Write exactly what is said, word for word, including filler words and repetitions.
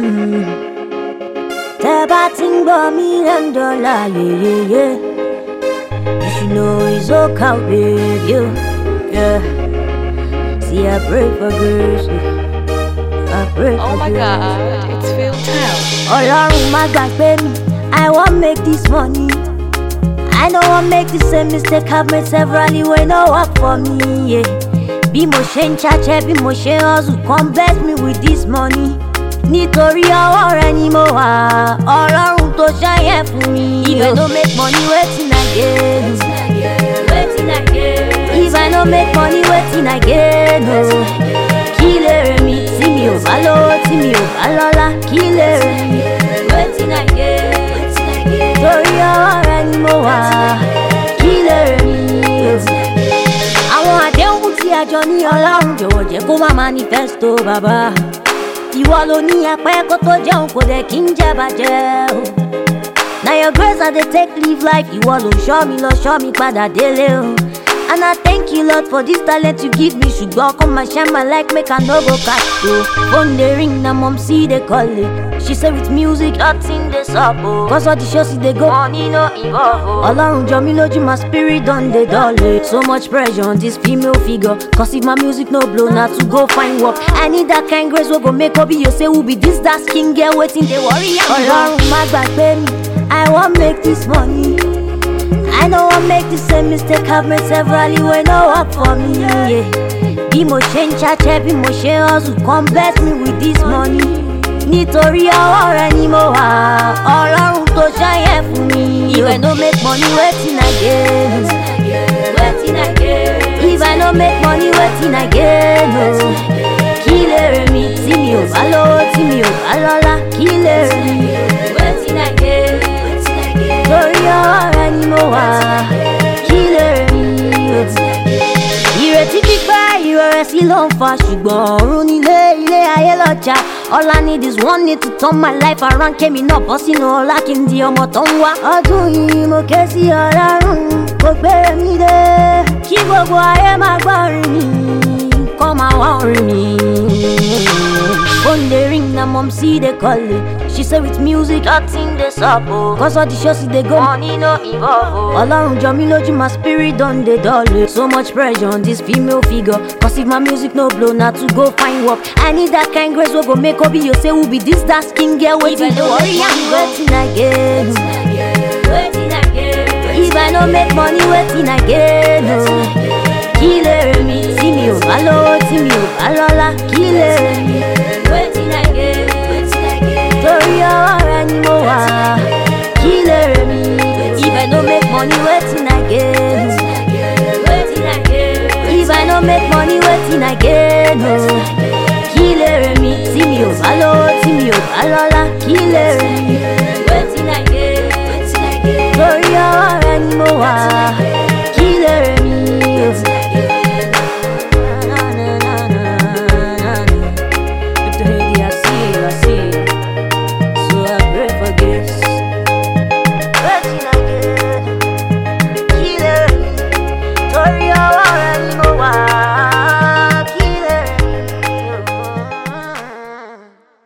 Tẹ́ bá ti ń gbọ́ million dollar, yeah, yeah, yeah. You should know it's all count, baby, yeah. See, I pray for grace, I pray for Oh my grace. God, it's Phil Town. Ọlọ́run má gbàgbé mi, I wan make this money. I don't want make the same mistake I've made severally when no work for me, yeah. Bí mo ṣe ń ṣàṣẹ, bí mo ṣe ń hustle, come bless me with this money. Nítorí ọwọ́ rẹ ni mo wà, Ọlọ́run tó ṣàyẹ̀ fún mi. If I no make money, wetin I gain? Wetin I gain? If I no make money, wetin I gain? Kí lèrè mi tí mi ò bá lówó, tí mi ò bá lọ́lá? Kí lèrè mi? Wetin I gain? Torí ọwọ́ rẹ ni mo wà, kí lèrè mi? Àwọn àdéhùn tí a jọ ní Ọlọ́run jọ̀wọ́ jẹ́ kó má manifesto bàbá. Ìwọ ló ní apẹ́ kó tó jẹun kò dẹ̀ kí ń jẹ bàjẹ́ o. Na your grace I dey take live life. Ìwọ ló ṣọ́ mi lọ ṣọ́ mi padà délé o. And I thank you Lord for this talent you give me. Ṣùgbọ́n kó máa shine my light make I no go catch o. Phone dey ring na mom see dey call it. She say with music nothing dey sup o. Cause all the shows dey go money no involve o. Ọlọ́run jọ mí lójú my spirit don dey dull. So much pressure on this female figure. Cause if my music no blow na to go find work. I need that kind grace wey go make Obi you say who be this dark skin girl wetin dey worry am. Ọlọ́run má gbàgbé mi, I wan make this money. I don't want make the same mistake I've made severally when no work for me, yeah. Bí mo ṣe ń ṣàṣẹ, bí mo ṣe ń hustle, come bless me with this money. Nítorí ọwọ́ rẹ ni mo wà, Ọlọ́run tó ṣàyẹ̀ fún mi. If I no make money, wetin I gain? Wetin I gain? If I no make money, wetin I gain? Kí lèrè mi tí mi ò bá lówó, tí mi ò bá lọ́lá? Kí lèrè mi? Wetin I gain? Torí ọwọ́ rẹ ni mo wà, kí lèrè mi? Ìrètí pípẹ́ ìrẹ̀wẹ̀sì ló ń fa, ṣùgbọ́n ọ̀run nílé ilé ayé lọ́jà. All I need is one need to turn my life around. Kémi náà bọ́ sínú ọlá kí n di ọmọ tó ń wá. Ọdún yìí mo ké sí Ọlọ́run, kò gbére mi dé. Kí gbogbo ayé máa gbọ́ orin mi, kọ́ máa wá orin mi. Phone dey ring na mom see dey call it. She say with music nothing dey sup o. Cause all the shows dey go money no involve o. Ọlọ́run jọ mí lójú my spirit don dey dull. So much pressure on this female figure. Cause if my music no blow na to go find work. I need that kind grace wey go make Obi you say who be this dark skin girl wetin dey worry am. Wetin I gain? Wetin I gain? If I no make money wetin I gain? Kí lèrè mi tí mi ò bá lówó, tí mi ò bá lọ́lá? Kí lèrè mi? Wetin I gain? Torí ọwọ́ rẹ ni mo wà, kí lèrè mi? If I no make money wetin I gain? Wetin I gain? If I no make money wetin I gain? Kí lèrè mi tí mi ò bá lówó, tí mi ò bá lọ́lá? Kí lèrè mi?